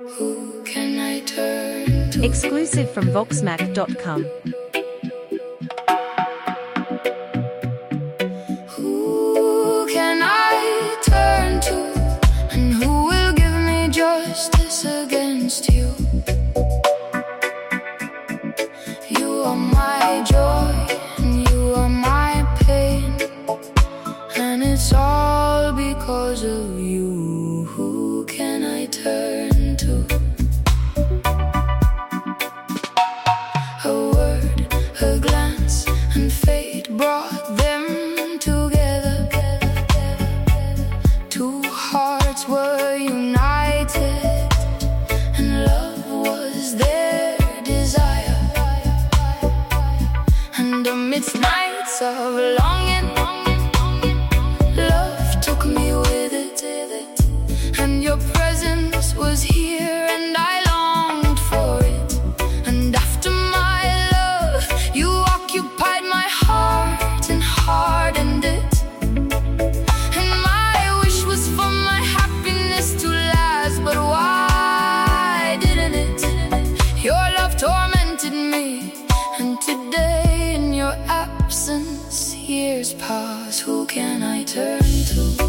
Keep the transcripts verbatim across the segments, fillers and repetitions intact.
Who can I turn to? Exclusive from Voxmac dot com. Who can I turn to? And who will give me justice against you? You are my joy and you are my pain, and it's all because of you. Who can I turn to? A word, a glance, and fate brought them together. Two hearts were united, and love was their desire. And amidst nights of longing, love took me with it. And your presence was here, and I longed for it. And after my love, you occupied my heart and hardened it. And my wish was for my happiness to last, but why didn't it? Your love tormented me, and today in your absence, years pass. Who can I turn to?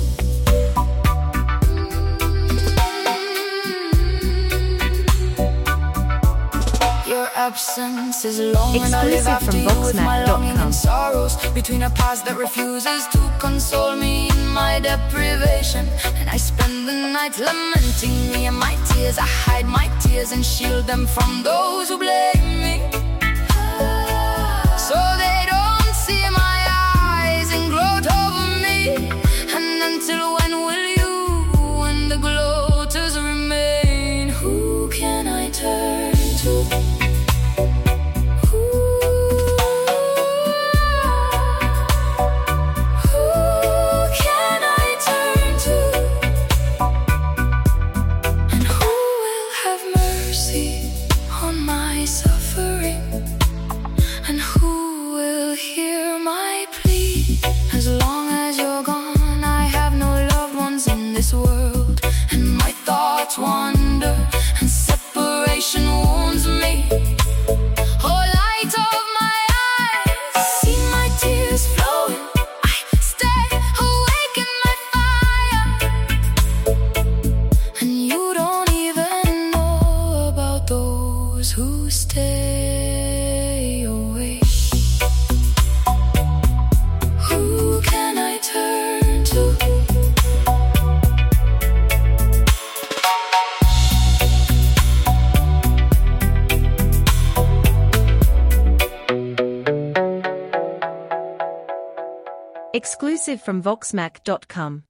Your absence is long, and I live Exclusive after from you with my Voxmac dot longing com. and sorrows, between a past that refuses to console me in my deprivation. And I spend the night lamenting me and my tears. I hide my tears and shield them from those who blame me, so they don't see my eyes and gloat over me. And until when will you and the gloaters remain? Who can I turn to? Suffering, and who will hear my plea? As long as you're gone, I have no loved ones in this world, and my thoughts wander, and separation wounds me. Oh, light of my eyes, see my tears flowing. I stay awake in my fire, and you don't even know about those who stay away. Who can I turn to? Exclusive from Voxmac dot com.